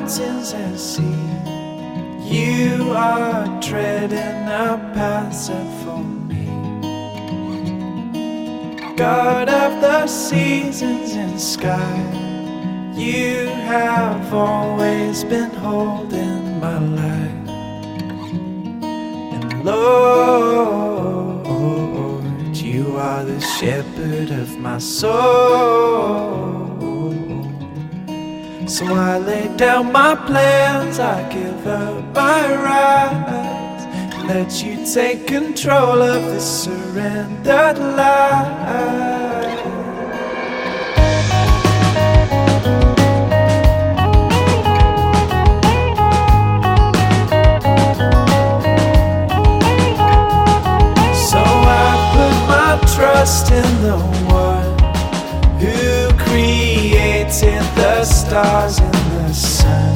mountains and sea. You are treading a path set for me. God of the seasons and sky, you have always been holding my life. And Lord, you are the shepherd of my soul. So I lay down my plans, I give up my rights, and let you take control of this surrendered life. So I put my trust in the one who created the stars and the sun.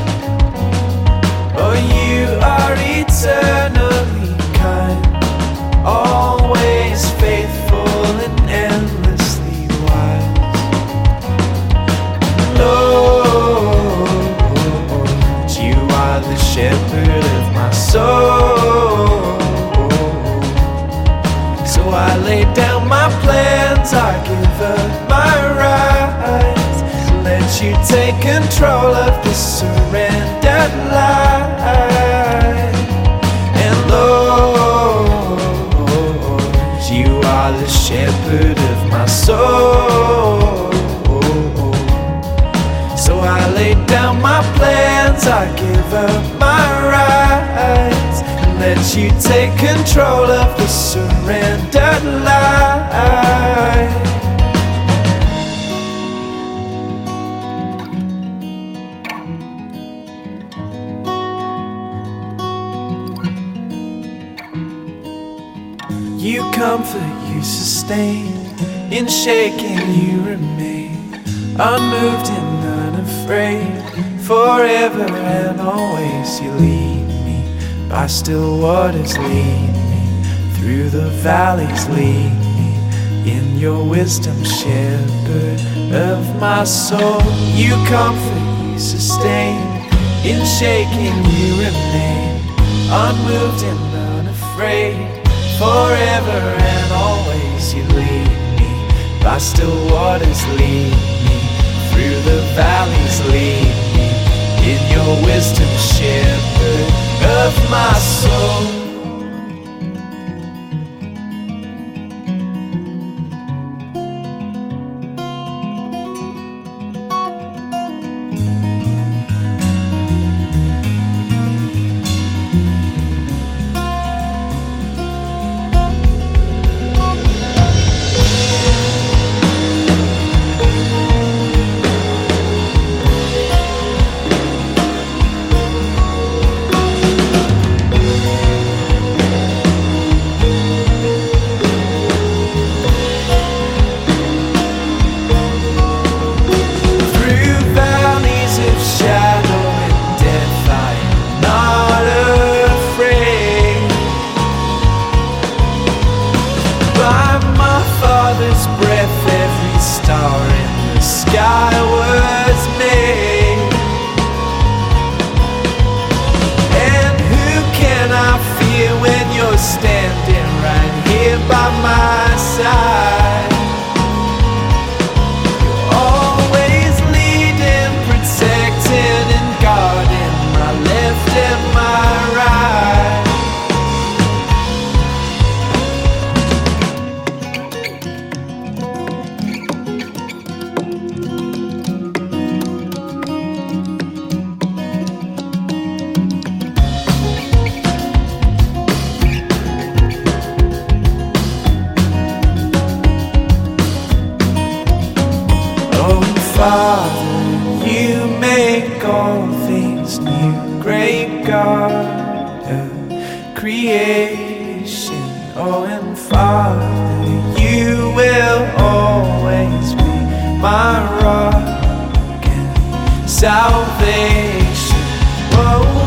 Oh, you are eternally kind, always faithful and endlessly wise. Lord, you are the shepherd of my soul. So I lay down my plans, I give up my rights, let you take control of this surrendered life. And Lord, you are the shepherd of my soul. So I lay down my plans, I give up my rights, and let you take control of this surrendered life. You comfort, you sustain, in shaking you remain, unmoved and unafraid, forever and always you lead me, by still waters lead me, through the valleys lead me, in your wisdom shepherd of my soul. You comfort, you sustain, in shaking you remain, unmoved and unafraid, forever and always you lead me, by still waters lead me, through the valleys lead me, in your wisdom shepherd of my soul. Standing right here by my side, you're always leading, protecting and guarding my left and my right. Father, you make all things new, great God of creation. Oh, and Father, you will always be my rock and salvation. Oh,